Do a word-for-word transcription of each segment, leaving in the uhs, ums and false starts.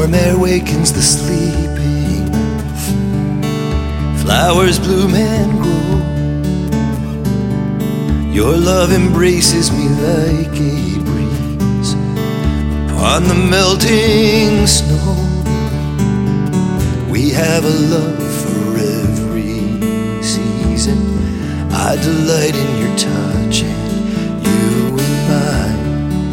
warm air wakens the sleeping, flowers bloom and grow. Your love embraces me like a breeze upon the melting snow. We have a love for every season. I delight in your touch and you in mine.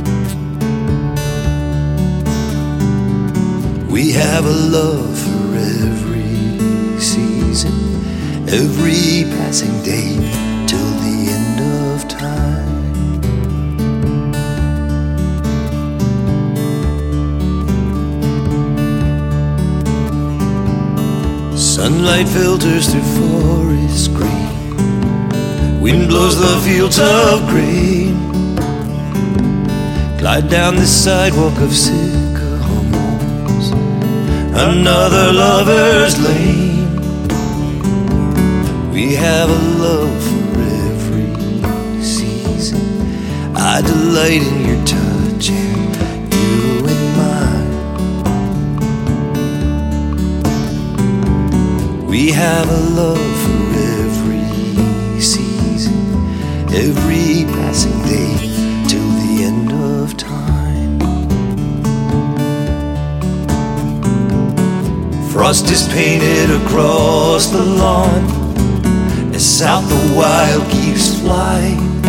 We have a love for every season, every passing day till the end of time. Sunlight filters through forest green, wind blows the fields of grain, glide down the sidewalk of sycamores, another lover's lane. We have a love for every season. I delight in your touch and you in mine. We have a love for every season, every passing day till the end of time. Frost is painted across the lawn as south the wild geese fly.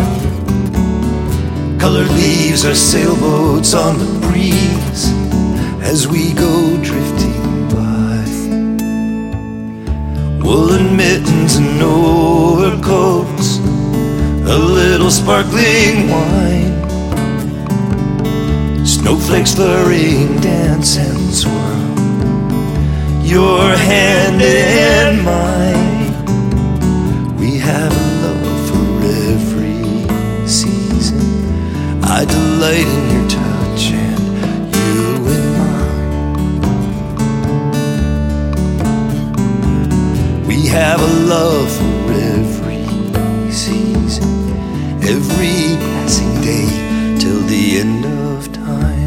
Colored leaves are sailboats on the breeze as we go drifting by. Woolen mittens and overcoats, a little sparkling wine, snowflakes flurrying, dance and swirl, your hand in mine. We have a love for every season. I delight in your touch and you in mine. We have a love for every season, every passing day till the end of time.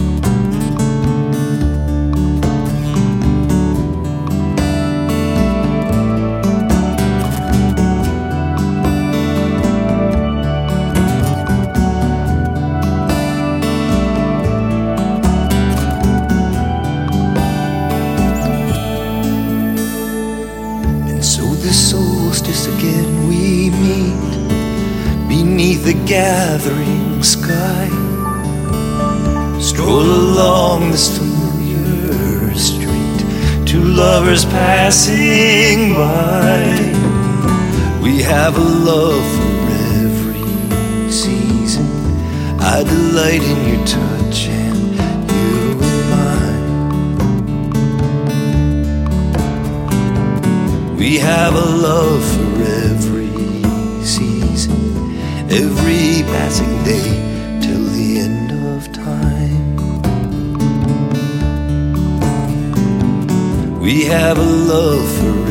The solstice again we meet beneath the gathering sky. Stroll along this familiar street, two lovers passing by. We have a love for every season. I delight in your touch and you in mine. We have a love for every season, every passing day till the end of time. We have a love for